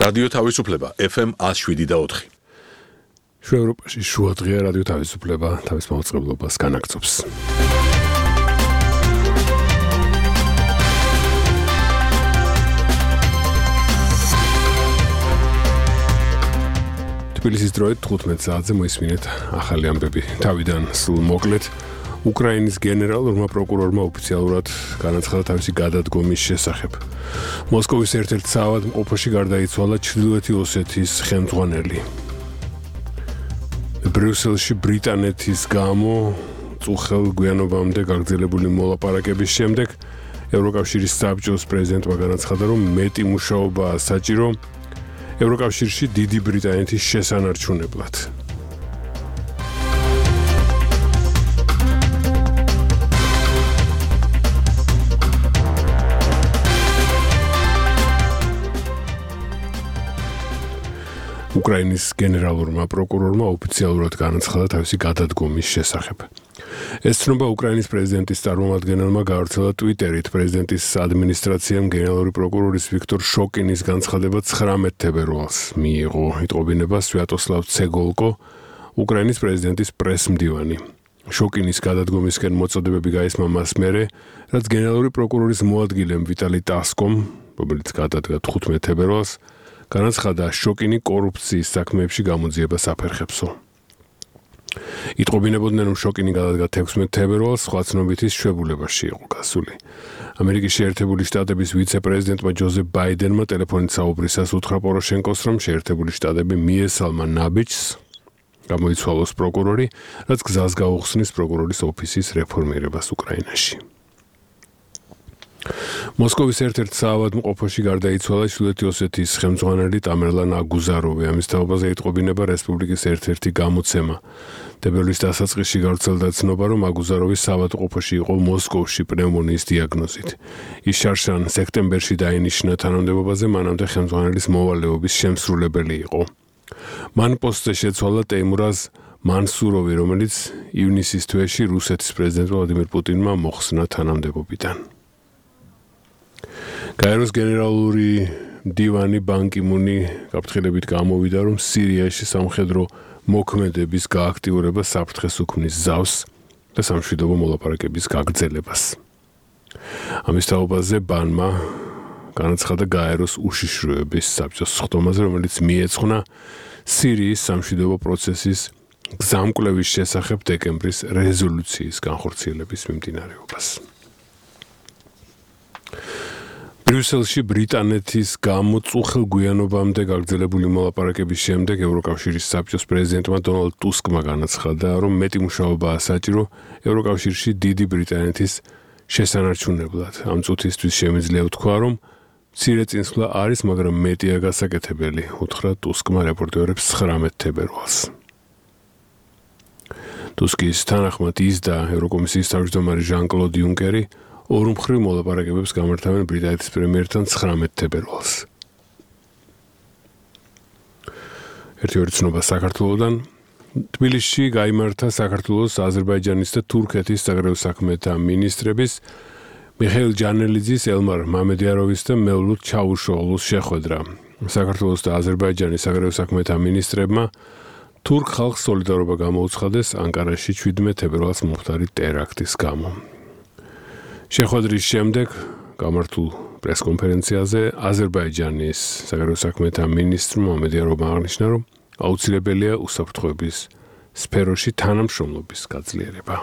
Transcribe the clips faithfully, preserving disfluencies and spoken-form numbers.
რადიო თავისუფლება F M one oh seven და four. შუა ევროპაში შუადღეა რადიო თავისუფლება თავის მაუწყებლობას განაგრძობს. თბილისის დროით თხუთმეტ საათზე მოისმინეთ ახალი ამბები. თავიდან სულ მოკლედ უკრაინის გენერალურმა პროკურორმა ოფიციალურად განაცხადა თავისი გადადგომის შესახებ. მოსკოვის ერთ-ერთ საავადმყოფოში გარდაიცვალა ჩრდილოეთი ოსეთის ხელმძღვანელი. ბრიუსელში ბრიტანეთის გამო წუხელ გვიანობამდე გაგრძელებული მოლაპარაკების შემდეგ ევროკავშირის საბჭოს პრეზიდენტმა განაცხადა, რომ მეტი მუშაობაა საჭირო ევროკავშირში დიდი ბრიტანეთის შესანარჩუნებლად. უკრაინის გენერალურმა პროკურორმა ოფიციალურად განაცხადა თავისი გადადგომის შესახებ. ეს ცნობა უკრაინის პრეზიდენტის წარმომადგენელმა გავრცელა ტვიტერით. პრეზიდენტის ადმინისტრაციამ გენერალური პროკურორის ვიქტორ შოკინის განცხადება ცხრამეტ თებერვალს მიიღო. იტყობინება სვიატოსლავ ცეგოლკო, უკრაინის პრეზიდენტის პრესმდივანი. შოკინის გადადგომისკენ მოწოდებები გაისმა მას მერე, რაც გენერალური პროკურორის მოადგილემ ვიტალი ტასკომ, რომელიც გადადგა თხუთმეტ თებერვალს, განაცხადა შოკინი კორუფციის საქმეებში გამოძიებას აფერხებსო. იტყობინებოდნენ, რომ შოკინი გადადგა თექვსმეტ თებერვალს სხვა ცნობითის შვებულებაში იყო გასული. ამერიკის შეერთებული შტატების ვიცე-პრეზიდენტმა ჯოზეფ ბაიდენმა ტელეფონით საუბრისას უთხრა პოროშენკოს, რომ შეერთებული შტატები მიესალმა ნაბიჯს გამოიცვალოს პროკურორი, რაც გზას გაუხსნის პროკურორის ოფისის რეფორმირებას უკრაინაში. მოსკოვის ერთ-ერთ საავადმყოფოში გარდაიცვალა ჩრდილოეთი ოსეთის ხელმძღვანელი ტამერლან აგუზაროვი. ამის თაობაზე იტყობინება რესპუბლიკის ერთ-ერთი გამოცემა. თებერვლის დასაწყისში გავრცელდა ცნობა, რომ აგუზაროვი საავადმყოფოში იყო მოსკოვში პნევმონიის დიაგნოზით. ის შარშან სექტემბერში დაინიშნა თანამდებობაზე, მანამდე ხელმძღვანელის მოვალეობის შემსრულებელი იყო. მან პოსტზე შეცვალა ტეიმურაზ მანსუროვი, რომელიც ივნისის თვეში რუსეთის პრეზიდენტმა ვლადიმირ პუტინმა მოხსნა თანამდებობიდან. გაეროს გენერალური მდივანი ბან კი მუნი გაფრთხილებით გამოვიდა, რომ სირიაში სამხედრო მოქმედების გააქტიურება საფრთხეს უქმნის ზავს და სამშვიდობო მოლაპარაკების გაგრძელებას. ამის თაობაზე ბანმა განაცხადა გაეროს უშიშროების საბჭოს სხდომაზე, რომელიც მიეძღვნა სირიის სამშვიდობო პროცესის გზამკვლევის შესახებ დეკემბრის რეზოლუციის განხორციელების მიმდინარეობას. ბრიუსელში ბრიტანეთის გამო წუხელ გვიანობამდე გაგრძელებული მოლაპარაკების შემდეგ ევროკავშირის საბჭოს პრეზიდენტმა დონალდ ტუსკმა განაცხადა, რომ მეტი მუშაობაა საჭირო ევროკავშირში დიდი ბრიტანეთის შესანარჩუნებლად. ამ წუთისთვის შემიძლია ვთქვა, რომ მცირე წინსვლა არის, მაგრამ მეტია გასაკეთებელი, უთხრა ტუსკმა რეპორტერებს ცხრამეტ თებერვალს. ტუსკის თანახმად ის და ევროკომისიის თავმჯდომარე ჟან-კლოდ იუნკერი ორმხრივ მოლაპარაკებებს გამართავენ ბრიტანეთის პრემიერთან ცხრამეტ თებერვალს. ერთი ორი ცნობა საქართველოდან. თბილისში გაიმართა საქართველოს, აზერბაიჯანის და თურქეთის საგარეო საქმეთა მინისტრების მიხეილ ჯანელიძის, ელმარ მამედიაროვის და მევლუდ ჩავუშოღლუს შეხვედრა. საქართველოს და აზერბაიჯანის საგარეო საქმეთა მინისტრებმა თურქ ხალხს სოლიდარობა გამოუცხადეს ანკარაში შვიდმეტ თებერვალს მომხდარი ტერაქტის გამო. შეხვედრის შემდეგ გამართულ პრესკონფერენციაზე აზერბაიჯანის საგარეო საქმეთა მინისტრმა მამედიაროვმა აღნიშნა, რომ აუცილებელია უსაფრთხოების სფეროში თანამშრომლობის გაძლიერება.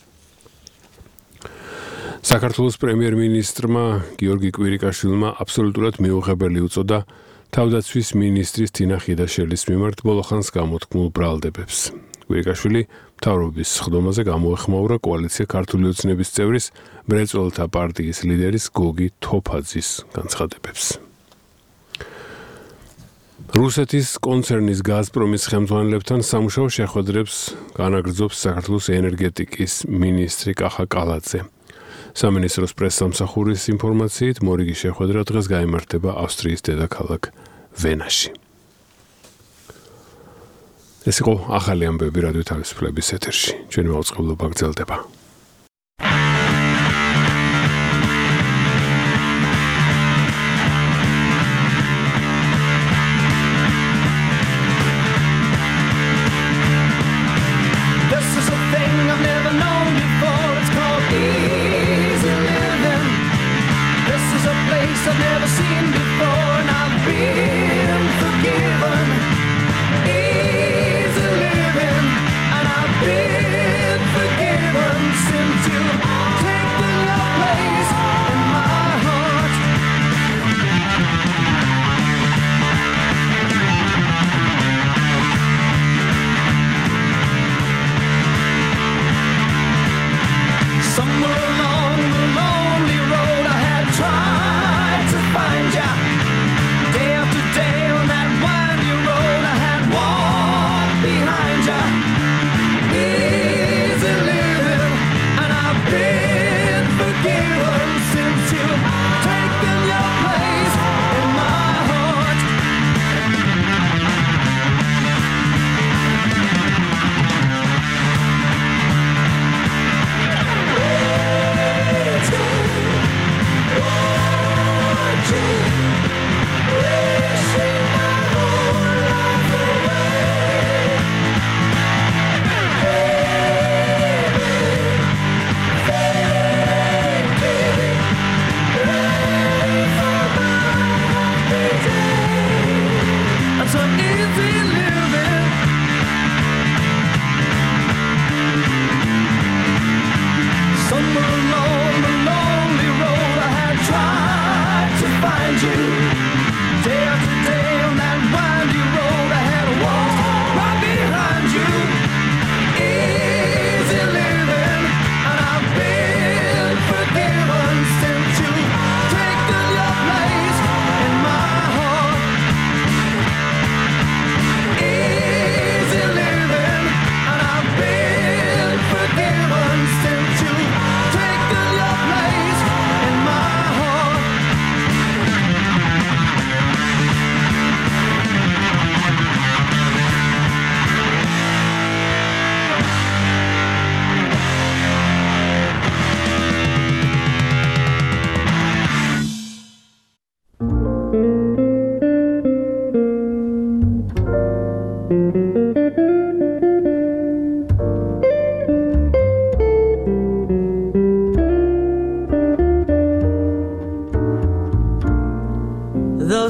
საქართველოს პრემიერ-მინისტრმა გიორგი კვირიკაშვილმა აბსოლუტურად მიუღებელი უწოდა თავდაცვის მინისტრის თინა ხიდაშელის მიმართ ბოლოხანს გამოთქმულ ბრალდებებს. კვირიკაშვილი მთავრობის სხდომაზე გამოეხმაურა კოალიცია ქართული ოცნების წევრის მრეწველთა პარტიის ლიდერის გოგი თოფაძის განცხადებებს. რუსეთის კონცერნის გაზპრომის ხელმძღვანელებთან სამუშაო შეხვედრებს განაგრძობს საქართველოს ენერგეტიკის მინისტრი კახა კალაძე. სამინისტროს პრესსამსახურის ინფორმაციით, მორიგი შეხვედრა დღეს გაიმართება ავსტრიის დედაქალაქ ვენაში. ეს იყო ახალი ამბები რადიო თავისუფლების ეთერში. ჩვენი მაუწყებლობა გრძელდება.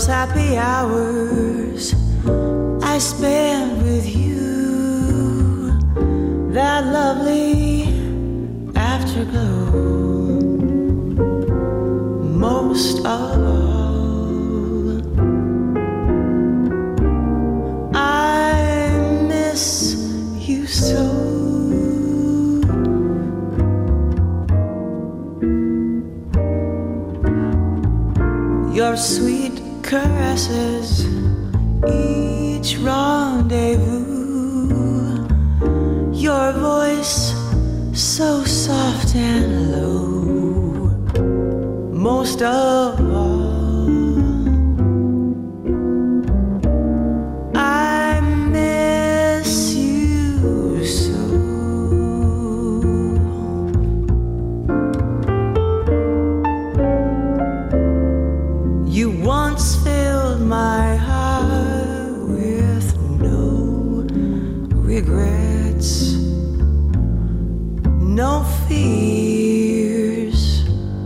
those happy hours I spent with you, that lovely afterglow. Most of all, I miss you so. Your sweet caresses, each rendezvous, your voice so soft and low. Most of all, I miss you so. You once filled my heart with no regrets, no fears.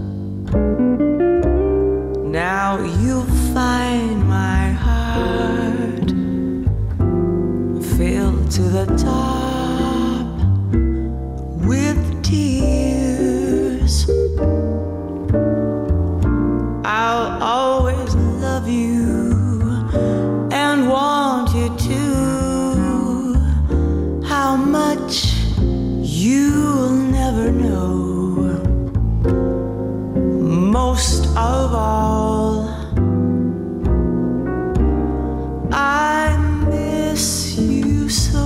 Now you find my heart filled to the top with tears. I'll always love you and want you to. How much you'll never know. Most of all, I miss you so.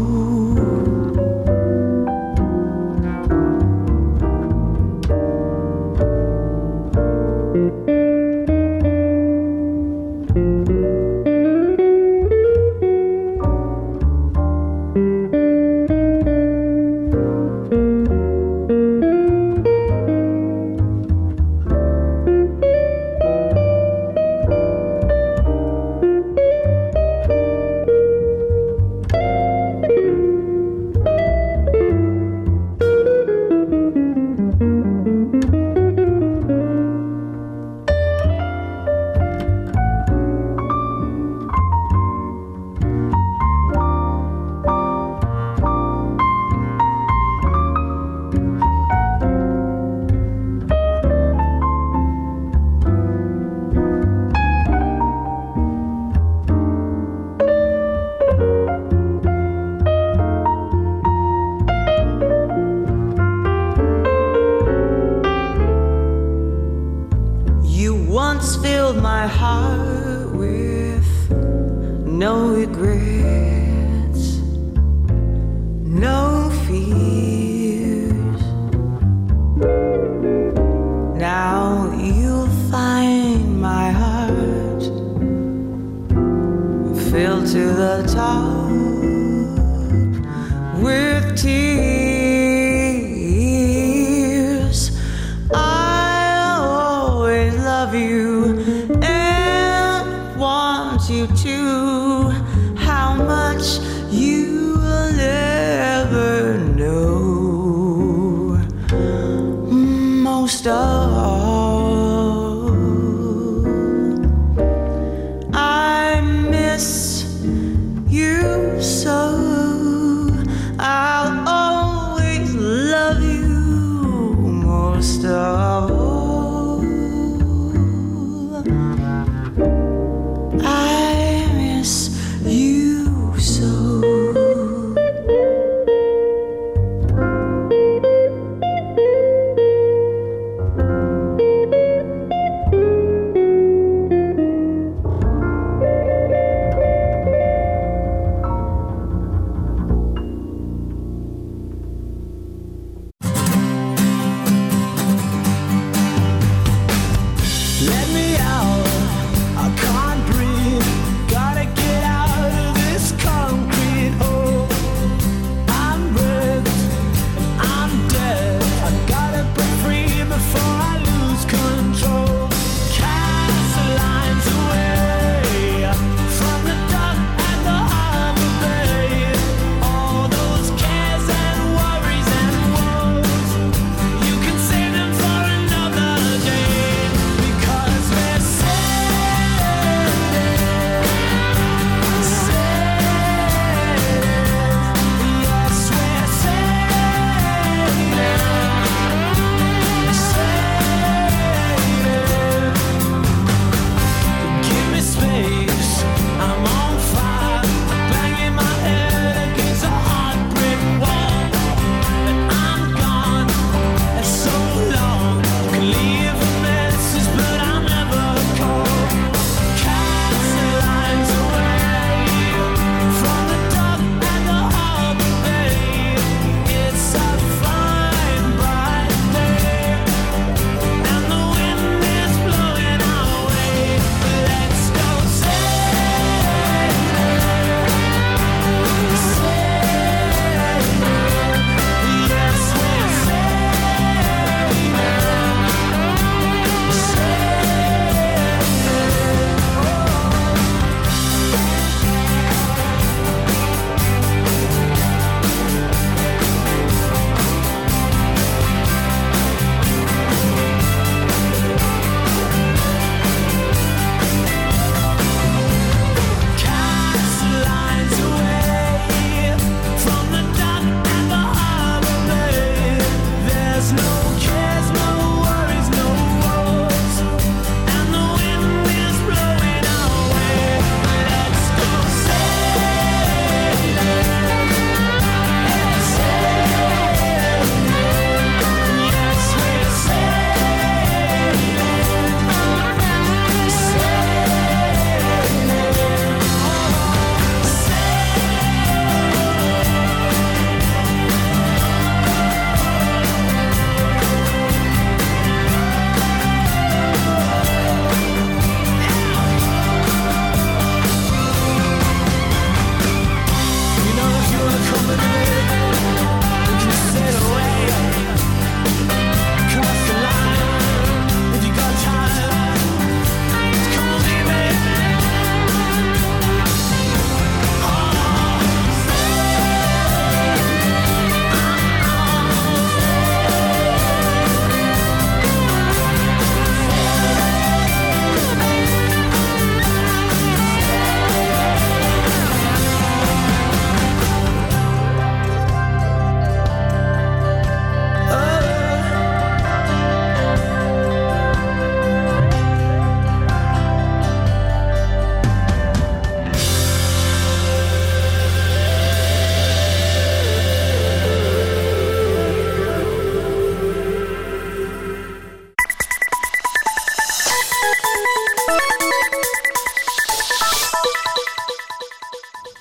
My heart with no regrets, no fears. Now you'll find my heart filled to the top with tears. I'll always love you and want you to. How much you will never know. Most of all, I miss you so. I'll always love you. Most of all, I miss you so.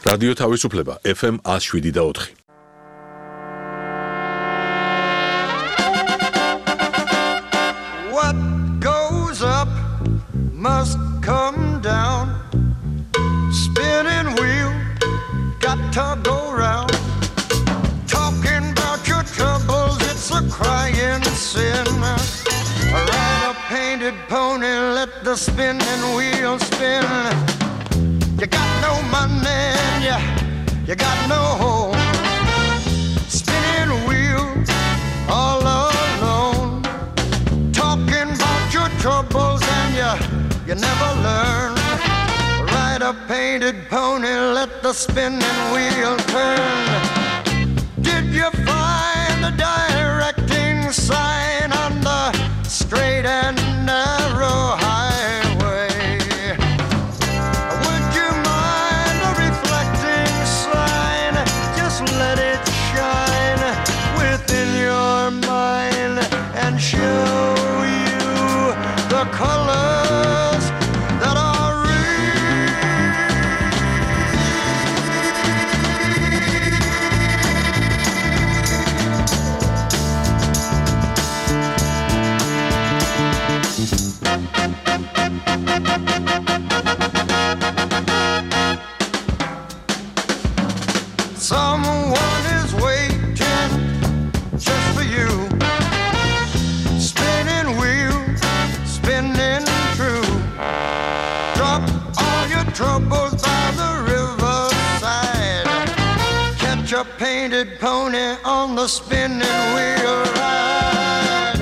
რადიო თავისუფლება ეფ ემ one oh seven და four. What goes up must come down. Spinning wheel got to go round. Talking about your troubles, it's a crying sin. Ride a painted pony, let the spinning wheel spin. You got no money, you, you got no home. Spinning wheel all alone. Talking about your troubles and you, you never learn. Ride a painted pony, let the spinning wheel turn. Did you find the directing sign on the straight and narrow highway? Would you mind a reflecting sign? Just let it shine within your mind and show you the colors that are someone is waiting just for you. Spinning wheel, spinning true. Drop all your troubles by the riverside. Catch a painted pony on the spinning wheel ride.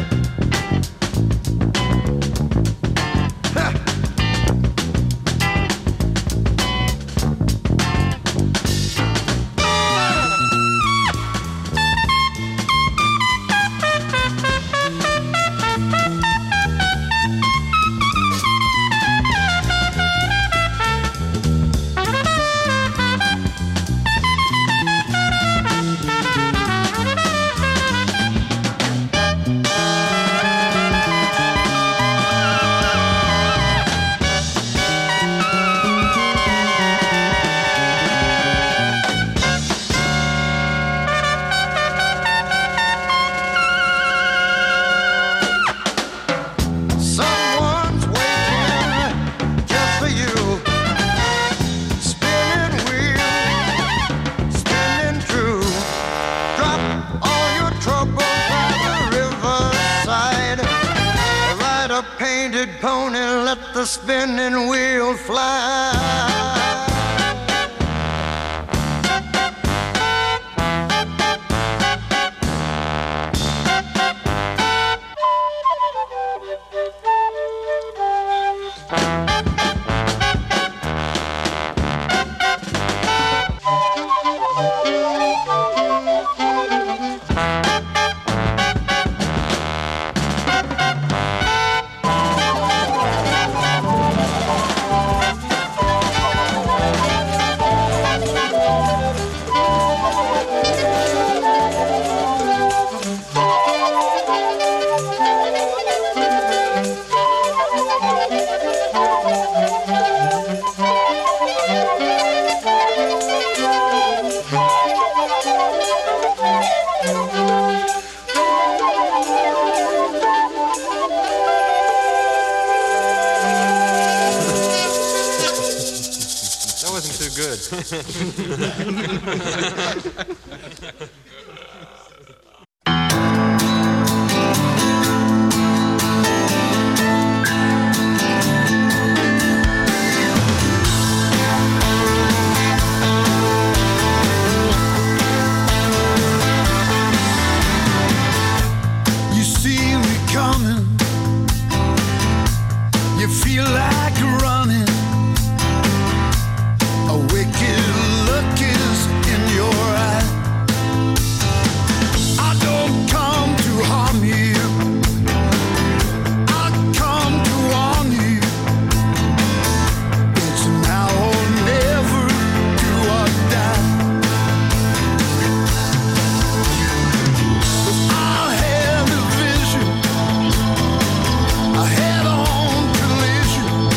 Ha! Someone's waiting just for you. Spinning wheel, spinning true. Drop all your troubles by the riverside. Ride a painted pony, let the spinning wheel fly. That wasn't too good. You see me coming, you feel like running. A wicked look is in your eye. I don't come to harm you, I come to warn you. It's now or never, do or die. I had a vision, a head-on collision.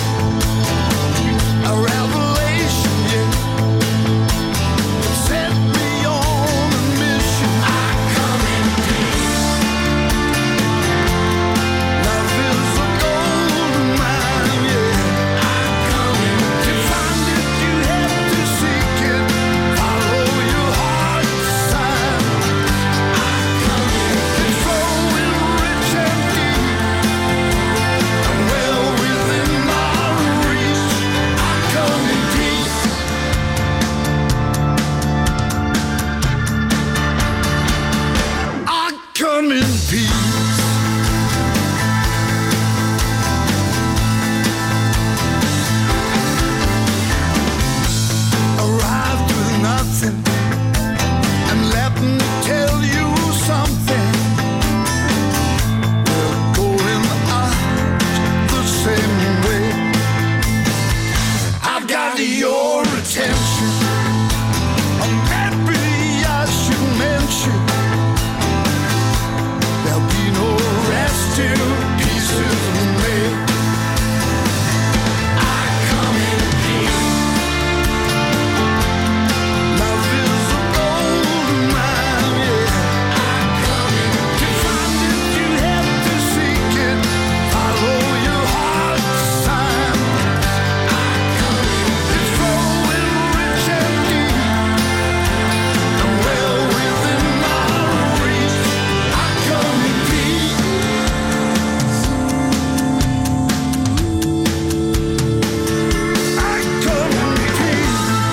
to pieces with me. I come in peace. Love is a golden mine, yeah. I come in to find it, you have to seek it. Follow your heart's sign. I come in, it's flowing rich and deep, and well within our reach. I come in peace. I come in peace.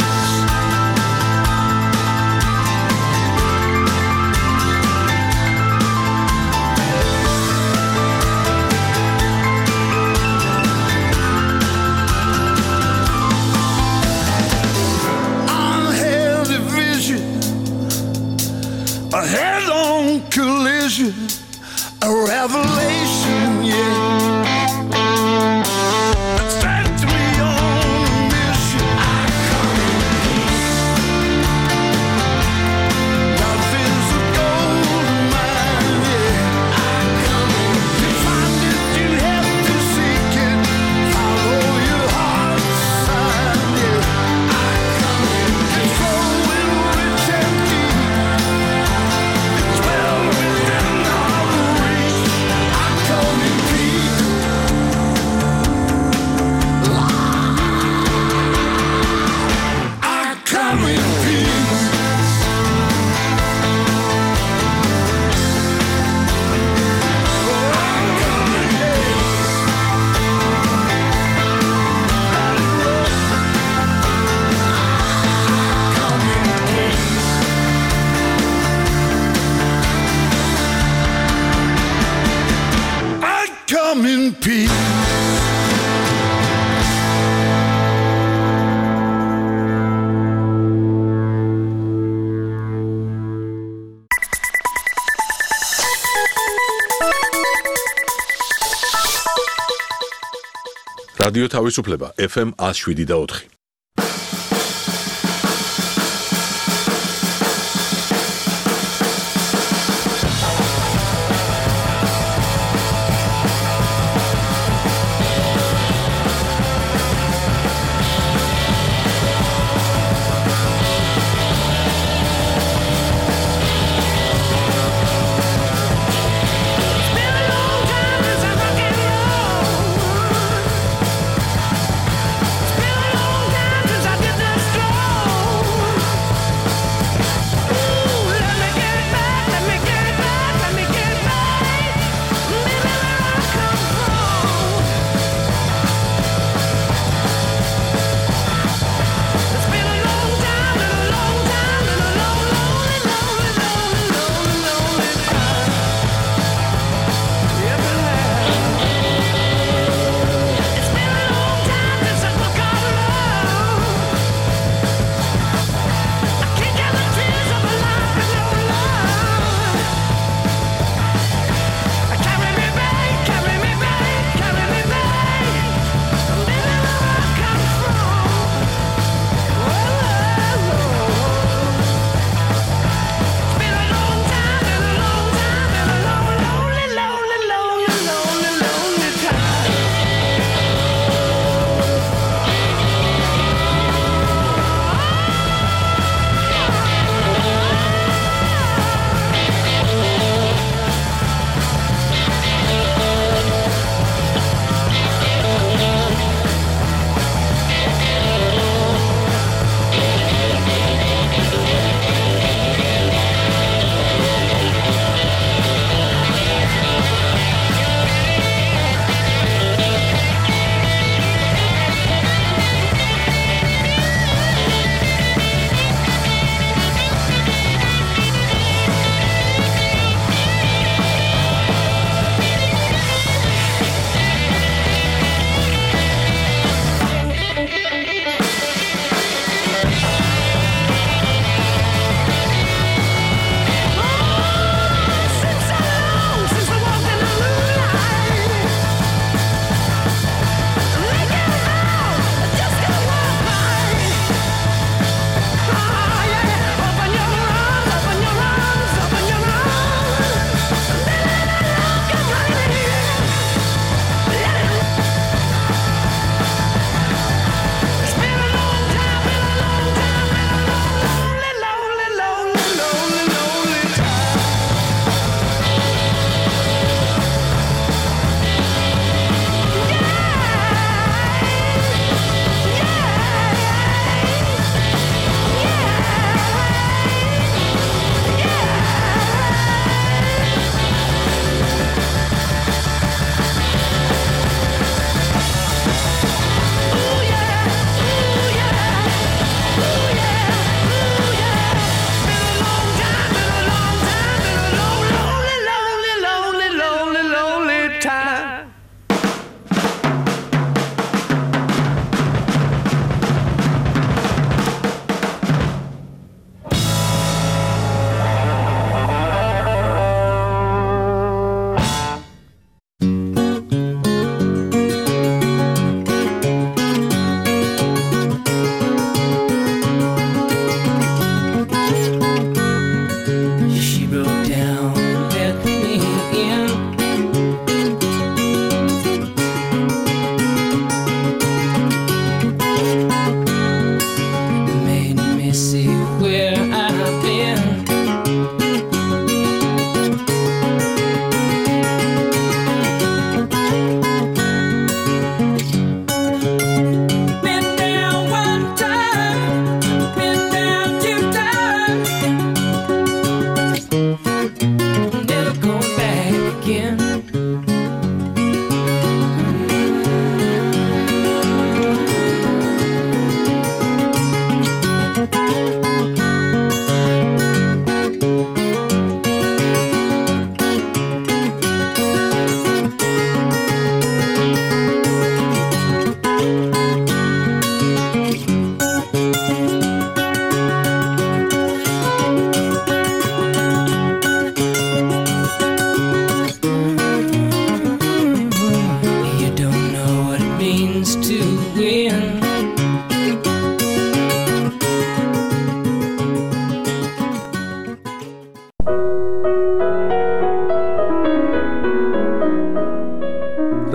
Unhealthy vision, a head-on collision, a revelation, yeah. It sets me on a mission. I come in peace. Love is a golden mine, yeah. I come in. To find it, you have to seek it. Follow your heart's sign, yeah. I come in. It's flowing rich and deep. It's well within our reach. I come in peace. I come in peace. I come in peace. Come in peace. I come in peace. რადიო თავისუფლება ეფ ემ one oh seven და four. It's been a long time since I rock and roll. It's been a long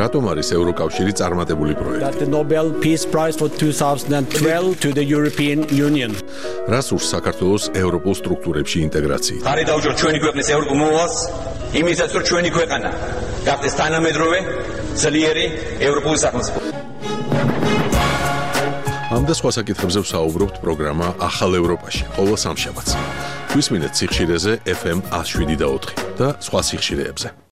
რატომ არის ევროკავშირი წარმატებული პროექტი? That the Nobel Peace Prize for two thousand twelve to the European Union. რას ურს საქართველოს ევროპულ სტრუქტურებში ინტეგრაციით? ხარი დაუჯეროთ ჩვენი ქვეყნის ევროპულ მოვალს, იმისაც რომ ჩვენი ქვეყანა გახდეს თანამედროვე, ძლიერი ევროპული სახელმწიფო. ამ და სხვა საკითხებზე ვსაუბრობთ პროგრამა ახალ ევროპაში, ყოველ სამშაბათს. გვისმინეთ სიხშირეზე ეფ ემ one oh seven და ოთხი და სხვა სიხშირეებზე.